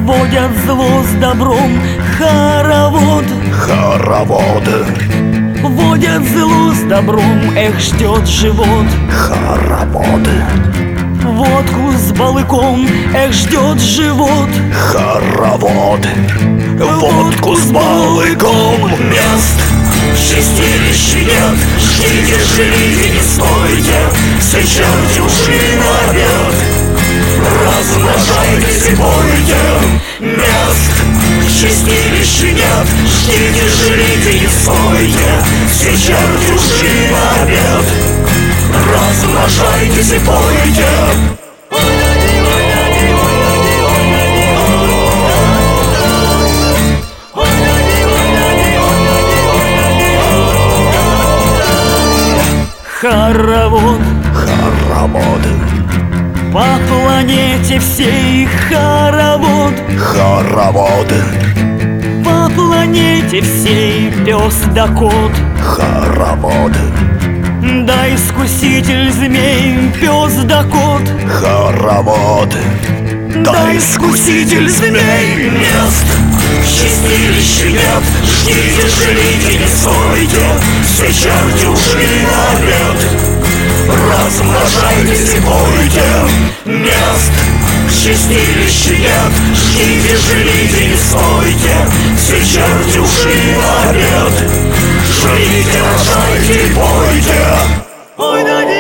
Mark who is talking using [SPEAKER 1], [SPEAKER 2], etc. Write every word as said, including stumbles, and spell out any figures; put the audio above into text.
[SPEAKER 1] Водят зло с добром хоровод.
[SPEAKER 2] Хоровод.
[SPEAKER 1] Водят зло с добром, эх, ждет живот.
[SPEAKER 2] Хоровод.
[SPEAKER 1] Водку с балыком, эх, ждет живот.
[SPEAKER 2] Хоровод. Водку с балыком.
[SPEAKER 3] Мест в чистилище нет, ждите, живите, не стойте, все черти ушли на обед. Размножайтесь и пойте. Мест в чистилище нет, ждите, живите, не стойте, все черти ушли на обед. Размножайтесь и пойте.
[SPEAKER 1] Хоровод.
[SPEAKER 2] Хоровод.
[SPEAKER 1] По планете всей хоровод.
[SPEAKER 2] Хоровод.
[SPEAKER 1] По планете всей пес да кот.
[SPEAKER 2] Хоровод.
[SPEAKER 1] Да искуситель змей, пес да кот.
[SPEAKER 2] Хоровод.
[SPEAKER 3] Да искуситель змей. Мест в чистилище нет, ждите, живите, не стойте, все черти ушли на обед. Размножайтесь и пойте. Мест в чистилище нет, ждите, живите, не стойте, все черти ушли на обед. Живите, рожайте и пойте.
[SPEAKER 1] Ой, да не